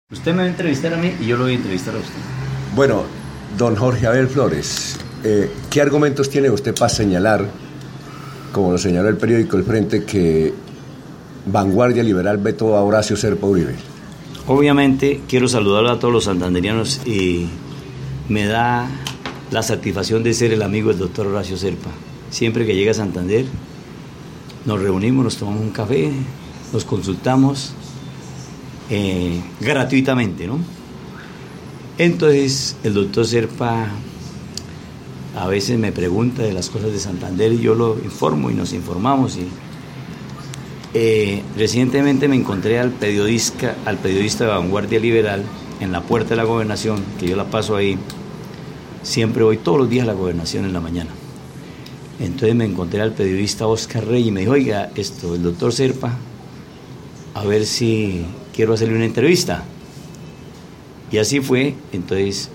Usted me va a entrevistar a mí y yo lo voy a entrevistar a usted. Bueno, don Jorge Abel Flores, ¿qué argumentos tiene usted para señalar, como lo señaló el periódico El Frente, que Vanguardia Liberal vetó a Horacio Serpa Uribe? Obviamente quiero saludar a todos los santanderianos y me da la satisfacción de ser el amigo del doctor Horacio Serpa. Siempre que llega a Santander nos reunimos, nos tomamos un café, nos consultamos gratuitamente, ¿no? Entonces el doctor Serpa a veces me pregunta de las cosas de Santander y yo lo informo y nos informamos. Recientemente me encontré al periodista de Vanguardia Liberal en la puerta de la gobernación, que yo la paso ahí, siempre voy todos los días a la gobernación en la mañana. Entonces me encontré al periodista Oscar Rey y me dijo, oiga, el doctor Serpa, a ver si quiero hacerle una entrevista. Y así fue. Entonces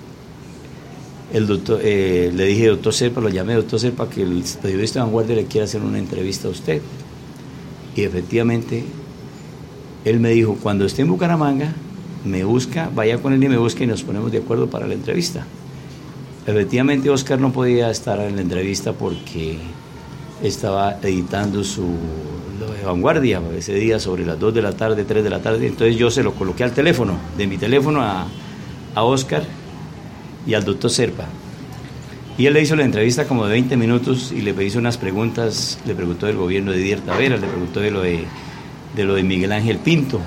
le dije, doctor Serpa, lo llamé, doctor Serpa, que el periodista de Vanguardia le quiere hacer una entrevista a usted. Y efectivamente él me dijo, cuando esté en Bucaramanga me busca, vaya con él y me busca y nos ponemos de acuerdo para la entrevista. Efectivamente Oscar no podía estar en la entrevista porque estaba editando lo de Vanguardia ese día sobre las 2 de la tarde, 3 de la tarde. Entonces yo se lo coloqué al teléfono, de mi teléfono a Oscar y al doctor Serpa. Y él le hizo la entrevista como de 20 minutos y le hizo unas preguntas, le preguntó del gobierno de Didier Tavera, le preguntó de lo de Miguel Ángel Pinto.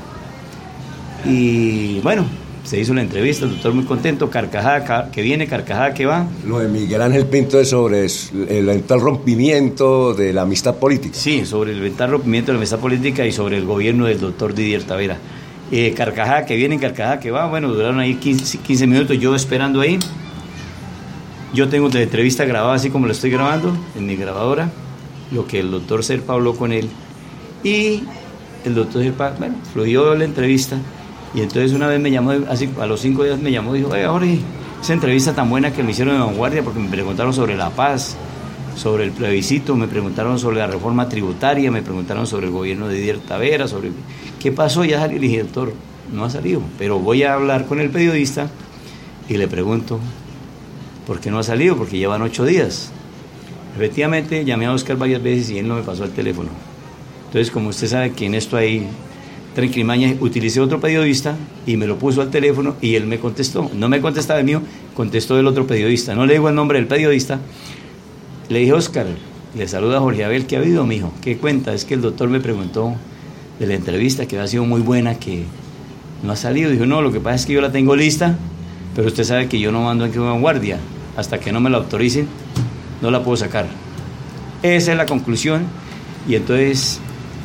Y bueno, se hizo la entrevista, el doctor muy contento, carcajada que viene, carcajada que va. Lo de Miguel Ángel Pinto es sobre el eventual rompimiento de la amistad política. Sí, sobre el eventual rompimiento de la amistad política y sobre el gobierno del doctor Didier Tavera. Carcajada que viene, carcajada que va, bueno, duraron ahí 15 minutos, yo esperando ahí. Yo tengo la entrevista grabada así como lo estoy grabando en mi grabadora, lo que el doctor Serpa habló con él. Y el doctor Serpa, bueno, fluyó la entrevista. Y entonces una vez me llamó, así a los 5 días me llamó y dijo, oye Jorge, esa entrevista tan buena que me hicieron en Vanguardia, porque me preguntaron sobre la paz, sobre el plebiscito, me preguntaron sobre la reforma tributaria, me preguntaron sobre el gobierno de Didier Tavera, sobre qué pasó, ya salió. Le dije, doctor, no ha salido, pero voy a hablar con el periodista y le pregunto, ¿por qué no ha salido? Porque llevan 8 días. Efectivamente, llamé a Oscar varias veces y él no me pasó el teléfono. Entonces, como usted sabe que en esto hay tranquilimañas, utilicé otro periodista y me lo puso al teléfono y él me contestó. No me contestaba el mío, contestó el otro periodista. No le digo el nombre del periodista. Le dije, Oscar, le saluda Jorge Abel, ¿qué ha habido, mijo? ¿Qué cuenta? Es que el doctor me preguntó de la entrevista, que ha sido muy buena, que no ha salido. Dijo, no, lo que pasa es que yo la tengo lista, pero usted sabe que yo no mando aquí en Vanguardia. Hasta que no me la autoricen, no la puedo sacar. Esa es la conclusión. Y entonces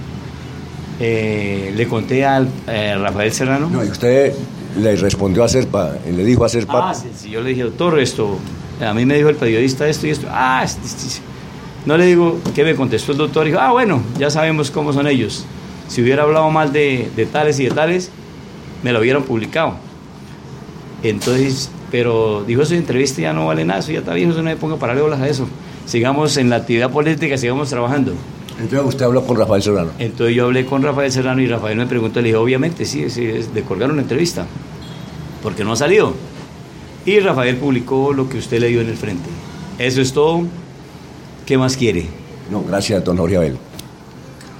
le conté a Rafael Serrano. No, y usted le respondió a Serpa, le dijo a Serpa. Sí, yo le dije, doctor, a mí me dijo el periodista esto y esto. No le digo qué me contestó el doctor. Dijo, bueno, ya sabemos cómo son ellos. Si hubiera hablado mal de tales y de tales, me lo hubieran publicado. Entonces, pero dijo, esa entrevista ya no vale nada, eso ya está viejo, eso no me ponga paralelas a eso. Sigamos en la actividad política, sigamos trabajando. Entonces usted habló con Rafael Serrano. Entonces yo hablé con Rafael Serrano y Rafael me preguntó, le dije, obviamente, sí, le colgaron la entrevista, porque no ha salido. Y Rafael publicó lo que usted le dio en El Frente. Eso es todo. ¿Qué más quiere? No, gracias, don Jorge Abel.